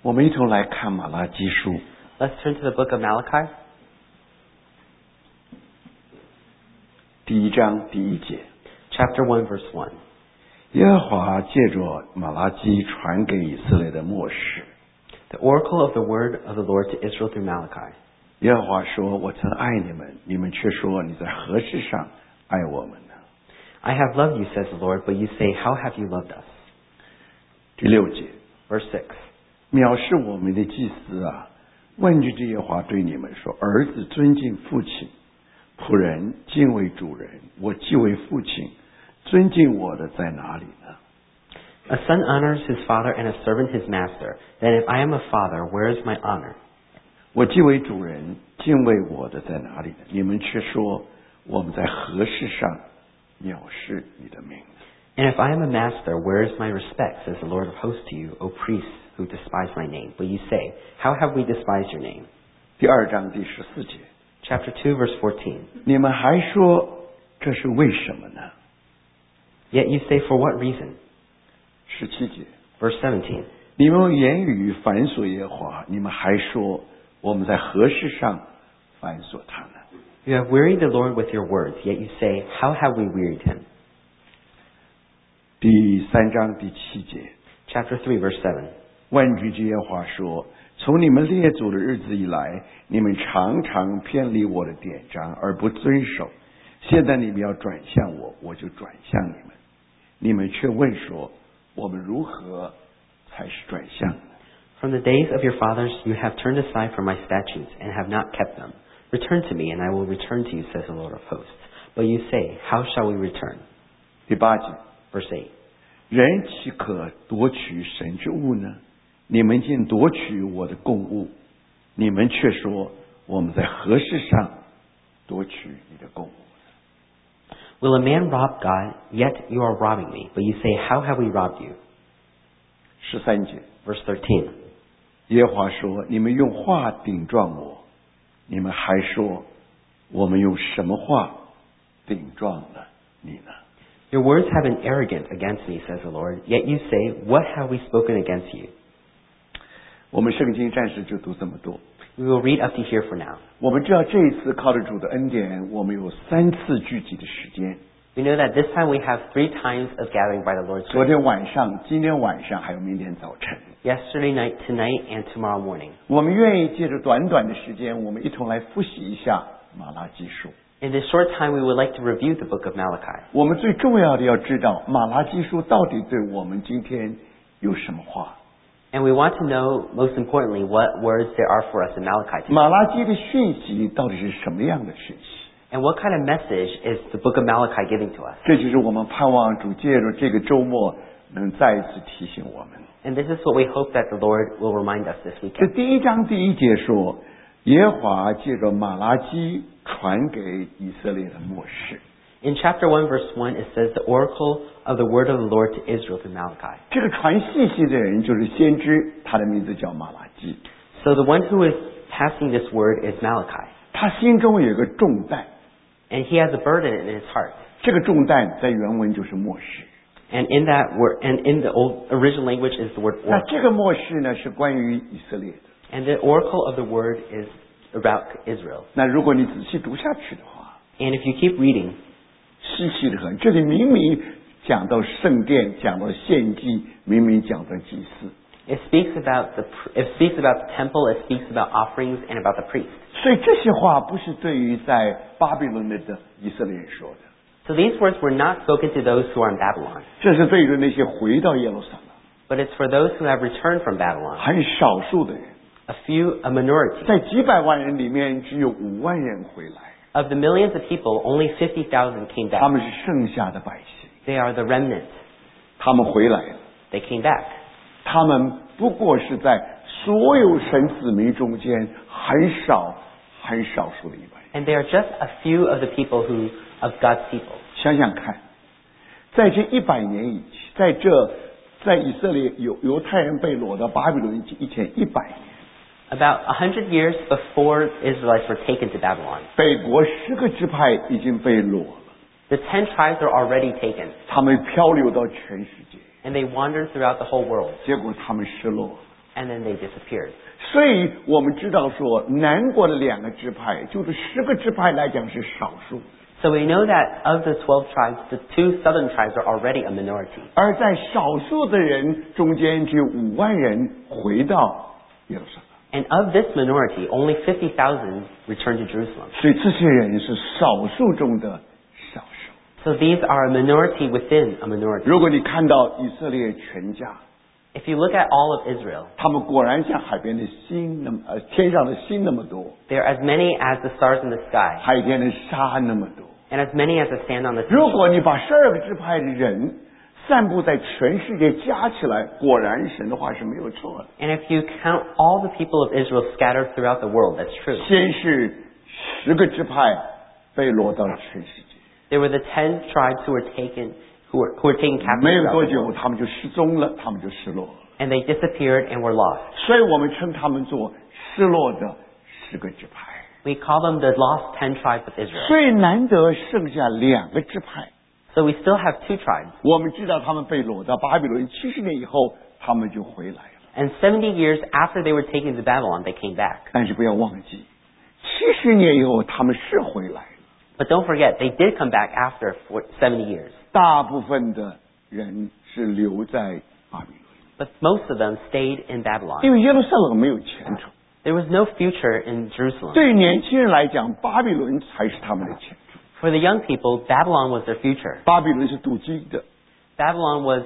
我们一同来看马拉基书。 Let's turn to the book of Malachi. 第一章第一节， Chapter 1, verse 1. 耶和华借着马拉基传给以色列的默示。 The oracle of the word of the Lord to Israel through Malachi. 耶和华说：“我曾爱你们，你们却说你在何事上爱我们呢？” I have loved you, says the Lord, but you say, How have you loved us? 第六节， Verse 6. 藐视我们的祭司啊，问句这些话对你们说：儿子尊敬父亲，仆人敬畏主人。我既为父亲，尊敬我的在哪里呢？ A son honors his father and a servant his master. Then if I am a father, where is my honor? 我既为主人，敬畏我的在哪里呢？你们却说我们在何事上藐视你的名？ And if I am a master, where is my respect, says the Lord of hosts to you, O priests who despise my name? But you say, How have we despised your name? 第二章第14节， Chapter 2, verse 14. 你们还说这是为什么呢？ Yet you say, For what reason? 17节， Verse 17. 你们用言语反锁耶和华，你们还说我们在何事上反锁他呢？ You have wearied the Lord with your words, yet you say, How have we wearied him? 第三章第7节， Chapter 3, verse 7. 万军之耶和华说：从你们列祖的日子以来，你们常常偏离我的典章而不遵守。现在你们要转向我，我就转向你们。你们却问说：我们如何才是转向呢？ From the days of your fathers you have turned aside from my statutes and have not kept them. Return to me, and I will return to you, says the Lord of hosts. But you say, How shall we return? 第8节， Verse 8. 人岂可夺取神之物呢？你们竟夺取我的供物，你们却说我们在何事上夺取你的供物？ Will a man rob God? Yet you are robbing me. But you say, How have we robbed you? 13节， Verse 13. 耶和华说：你们用话顶撞我，你们还说我们用什么话顶撞了你呢？ Your words have been arrogant against me, says the Lord. Yet you say, What have we spoken against you? 我们圣经暂时就读这么多。 We will read up to here for now. 我们知道这一次靠着主的恩典，我们有3次聚集的时间。 We know that this time we have 3 times of gathering by the Lord's 昨 grace. 天晚上、今天晚上，还有明天早晨。 Yesterday night, tonight, and tomorrow morning. 我们愿意借着短短的时间，我们一同来复习一下马拉基书。 In this short time, we would like to review the book of Malachi. 我们最重要的要知道，马拉基书到底对我们今天有什么话？ And we want to know, most importantly, what words there are for us in Malachi today. 马拉基的讯息到底是什么样的讯息？ And what kind of message is the book of Malachi giving to us? 这就是我们盼望主借着这个周末能再一次提醒我们。 And this is what we hope that the Lord will remind us this 这 weekend. 第一章第1节说，耶和华借着马拉基传给以色列的默示。 In chapter 1, verse 1, it says, The oracle of the word of the Lord to Israel through Malachi. 这个传信息的人就是先知，他的名字叫马拉基。 So the one who is passing this word is Malachi. 他心中有一个重担， And he has a burden in his heart. 这个重担在原文就是默示。 And in that word, and in the old original language is the word 那 oracle. 这个默示呢，是关于以色列的。 And the oracle of the word is about Israel. 那如果你仔细读下去的话， And if you keep reading, 稀奇的很。这里明明讲到圣殿，讲到献祭，明明讲到祭司。 it speaks about the temple, it speaks about offerings and about the priest. 所以这些话不是对于在巴比伦的以色列人说的， So these words were not spoken to those who are in Babylon, 这是对于那些回到耶路撒冷 but it's for those who have returned from Babylon. 很少数的人， A minority. 在几百万人里面只有5万人回来， Of the millions of people, only 50,000 came 他 back. 们是剩下的百姓， They are the remnant. 他们回来了， They came back. 他们不过是在所有神子民中间很少数的一般人。 And they are just a few of the people of God's people. 想想看，在这100年以前，在以色列犹太人被掳到巴比伦以前100年， About 100 years before Israelites were taken to Babylon, 北国10个支派已经被掳了， the 10 tribes are already taken, 他们漂流到全世界， and they wandered throughout the whole world. 结果他们失落， and then they disappeared. 所以我们知道说，南国的2个支派，就是10个支派来讲是少数， So we know that of the 12 tribes, the 2 southern tribes are already a minority. 而在少数的人中间，只有5万人回到耶路撒冷。 And of this minority, only 50,000 returned to Jerusalem. 所以这些人是少数中的少数。 So these are a minority within a minority. 如果你看到以色列全家， If you look at all of Israel, 他们果然像海边的星那么天上的星那么多， they are as many as the stars in the sky, 海边的沙那么多。 and as many as the sand on the 如 sea. 果你把12个支派的人散布在全世界加起来，果然神的话是没有错的。 And if you count all the people of Israel scattered throughout the world, that's true. 先是10个支派被落到全世界， There were the 10 tribes who were taken captive 没有 throughout 多 the 久 world. 他们就失踪了，他们就失落了。 And they disappeared and were lost. 所以我们称他们做失落的10个支派。 We call them the lost 10 tribes of Israel. 所以难得剩下2个支派。 So we still have 2 tribes. 我们知道他们被掳到巴比伦70年以后，他们就回来了。 And 70 years after they were taken to Babylon, they came back. 但是不要忘记，70年以后他们是回来了。 But don't forget, they did come back after 70 years. 大部分的人是留在巴比伦， But most of them stayed in Babylon. 因为耶路撒冷没有前途。 There was no future in Jerusalem. 对年轻人来讲，巴比伦才是他们的前途。 For the young people, Babylon was their future. 巴比伦是镀金的， Babylon was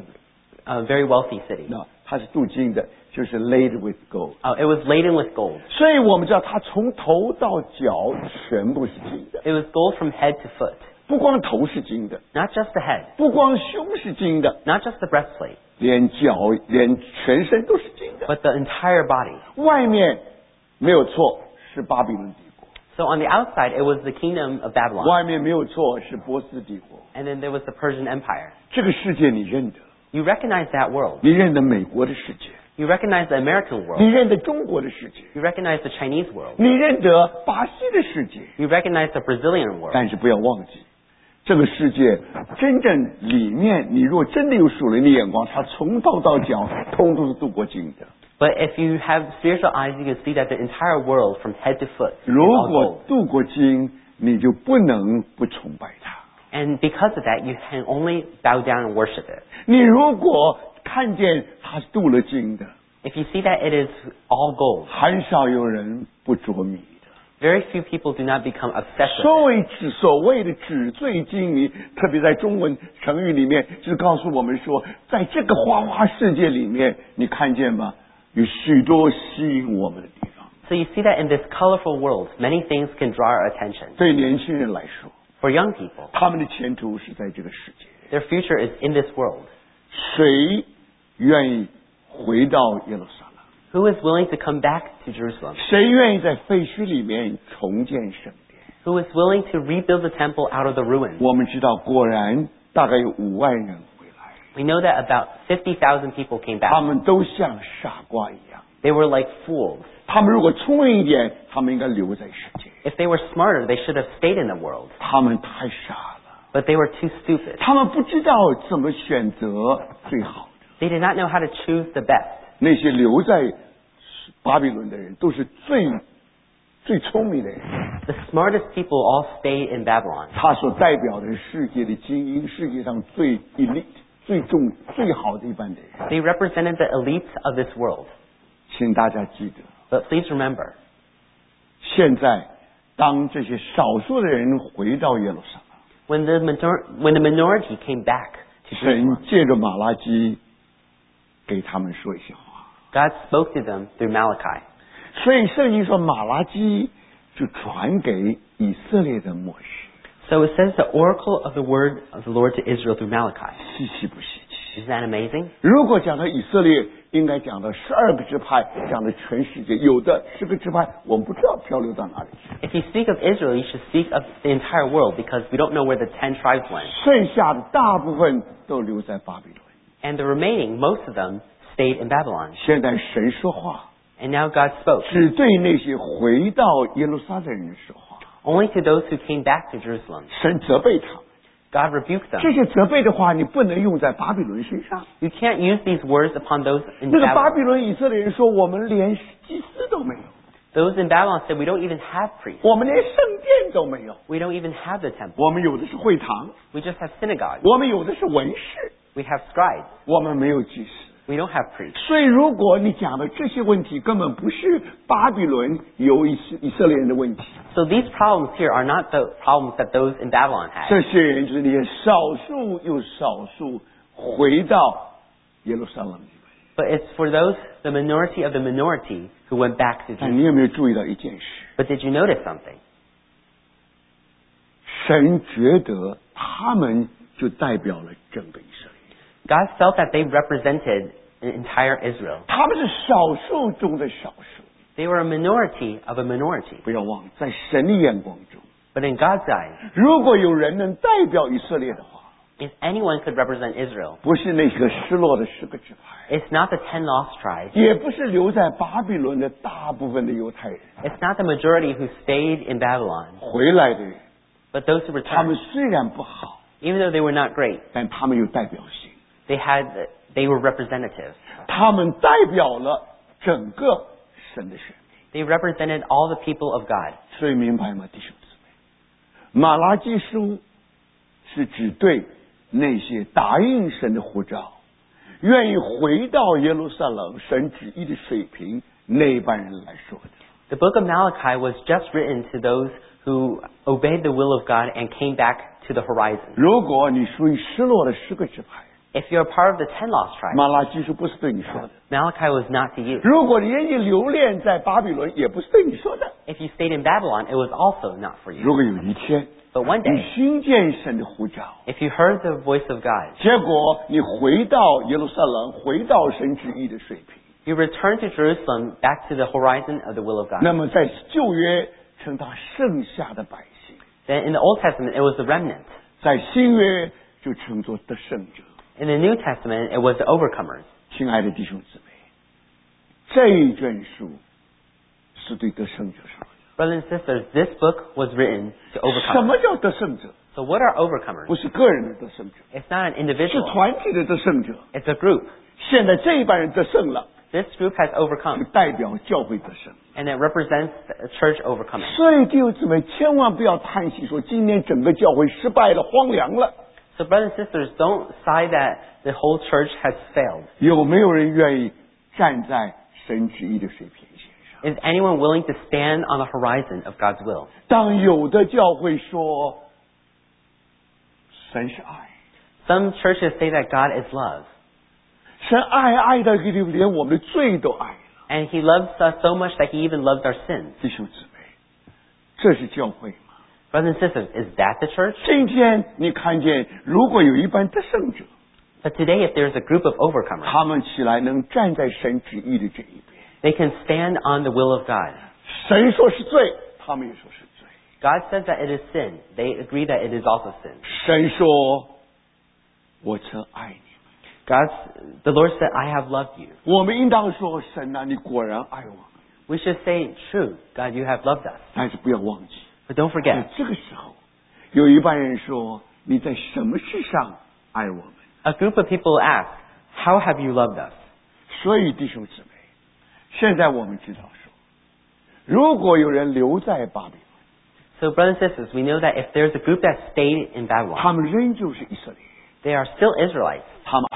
a very wealthy city. 那它是镀金的，就是 laid with gold。 It was laden with gold. 所以我们知道，它从头到脚全部是金的， It was gold from head to foot. 不光头是金的， Not just the head, 不光胸是金的， not just the breastplate, 连脚、连全身都是金的。 but the entire body. 外面没有错，是巴比伦帝国； So on the outside, it was the kingdom of Babylon. 外面没有错，是波斯帝国。 And then there was the Persian Empire. 这个世界你认得， You recognize that world. 你认得美国的世界， You recognize the American 你 world. 认得中国的世界， You recognize the Chinese world. 你认得巴西的世界。 You recognize the Brazilian world. 但是不要忘记，这个世界真正里面，你若真的有属灵的眼光，它从头到脚，通都是镀过金的。 But if you have spiritual eyes, you can see that the entire world, from head to foot, is 如 all 果 gold. 镀过金，你就不能不崇拜它。 And because of that, you can only bow down and worship it. 你如果看见它是镀了金的， If you see that it is all gold, 很少有人不着迷的。 very few people do not become obsessed with 所谓的纸醉金迷，特别在中文成语里面，就是告诉我们说，在这个花花世界里面，你看见吗？有许多吸引我们的地方。 it. So you see that in this colorful world, many things can draw our attention. 对年轻人来说， For young people, 他们的前途是在这个世界。 their future is in this world. 谁愿意回到耶路撒冷？ Who is willing to come back to Jerusalem? 谁愿意在废墟里面重建圣殿？ Who is willing to rebuild the temple out of the ruins? 我们知道，果然大概有5万人回来， We know that about 50,000 people came 他 back. 们都像傻瓜一样。 They were like fools. 他们如果聪明一点，他们应该留在世界。 If they were smarter, they should have stayed in the world. 他们太傻了， But they were too stupid. 他们不知道怎么选择最好的。 They did not know how to choose the best. 那些留在巴比伦的人，都是最聪明的人。 The smartest people all stayed in Babylon. 他所代表的是世界的精英，世界上最 elite、最重、最好的一般的人。 They represented the elites of this world. 请大家记得， But please remember, 现在当这些少数的人回到耶路撒冷， when the minority came back to 神 Jerusalem, 借着马拉基给他们说一些话。 God spoke to them through Malachi. 所以圣经说，马拉基就传给以色列的默示， So it says the oracle of the word of the Lord to Israel through Malachi. 稀奇不稀奇？ Isn't that amazing? 如果讲到以色列，应该讲到12个支派，讲的全世界，有的10个支派我们不知道漂流到哪里去， If you speak of Israel, you should speak of the entire world because we don't know where the 10 tribes went. 剩下的大部分都留在巴比伦。 And the remaining, most of them, stayed in Babylon. 现在神说话， And now God spoke. 只对那些回到耶路撒冷的人说话， Only to those who came back to Jerusalem. 神责备他们， God rebuked them. 这些责备的话，你不能用在巴比伦身上。 You can't use these words upon those in 那个巴比 Babylon. 伦以色列人说，我们连祭司都没有， Those in Babylon said, we don't even have priests. 我们连圣殿都没有， We don't even have the temple. 我们有的是会堂， We just have synagogues. 我们有的是文士， We have scribes. 我们没有祭司。 We don't have priests. 所以，如果你讲的这些问题根本不是巴比伦有以色列人的问题， So these problems here are not the problems that those in Babylon had. 这些人就是那些少数又少数回到耶路撒冷里面。 But it's for those, the minority of the minority, who went back to 但 Jerusalem. 你有没有注意到一件事？ But did you notice something? 神觉得他们就代表了整个以色列， God felt that they represented an entire Israel. 他们是少数中的少数。 They were a minority of a minority. 不要忘了，在神的眼光中， But in God's eyes, 如果有人能代表以色列的话， if anyone could represent Israel, 不是那个失落的10个支派， it's not the 10 lost tribes. 也不是留在巴比伦的大部分的犹太人， It's not the majority who stayed in Babylon, 回来的人， but those who 他们 returned. 虽然不好， Even though they were not great, 但他们有代表性， they were representative. 他们代表了整个神的选民。 They represented all the people of God. 所以明白吗，弟兄姊妹？马拉基书是指对那些答应神的呼召，愿意回到耶路撒冷神旨意的水平那班人来说的。 The book of Malachi was just written to those who obeyed the will of God and came back to the horizon. 如果你属于失落的10个支派， If you're a part of the 10 lost tribes, 马拉基书不是对你说的； Malachi was not to you. 如果你愿意留恋在巴比伦，也不是对你说的。 If you stayed in Babylon, it was also not for you. 如果有一天 But one 你 day, 听见神的呼召， if you heard the voice of God, 结果你回到耶路撒冷，回到神旨意的水平， you return to Jerusalem, back to the horizon of the will of God. 那么在旧约称他剩下的百姓， Then in the Old Testament, it was the remnant. 在新约就称作得胜者。 In the New Testament, it was the overcomers. 亲爱的弟兄姊妹，这一卷书是对得胜者说的。 Brothers and sisters, this book was written to 什 overcomers. 么叫得胜者？ So what are overcomers? 不是个人的得胜者， It's not an 是 individual. 团体的得胜者。 It's a group. 现在这一班人得胜了， This group has 就 overcome, 代表教会得胜。 and it represents a church overcoming. 所以弟兄姊妹，千万不要叹息说今天整个教会失败了、荒凉了。 So brothers and sisters, don't sigh that the whole church has failed. 有没有人愿意站在神旨意的水平线上？ Is anyone willing to stand on the horizon of God's will? 当有的教会说神是爱， Some churches say that God is love, 神爱的连我们的罪都爱了。 and He loves us so much that He even loves our sins. 弟兄姊妹，这是教会吗？ Brothers and sisters, is that the church? 今天你看见，如果有一班得胜者， But today, if there's a group of overcomers, 他们起来能站在神旨意的这一边， they can stand on the will of God. 神说是罪，他们也说是罪。 God says that it is sin. They agree that it is also sin. 神说：“我曾爱你们。” The Lord said, I have loved you. 我们应当说：“神啊，你果然爱我们。 We should say, true, God, you have loved us. ” 但是不要忘记， But don't 在 forget, 这个时候，有一班人说：“你在什么事上爱我们 a group of people ask, how have you loved us?？” 所以弟兄姊妹，现在我们知道说，如果有人留在巴比伦， So brothers and sisters, we know that if there's a group that stayed in Babylon, 他们仍旧是以色列人， they are still Israelites. 他们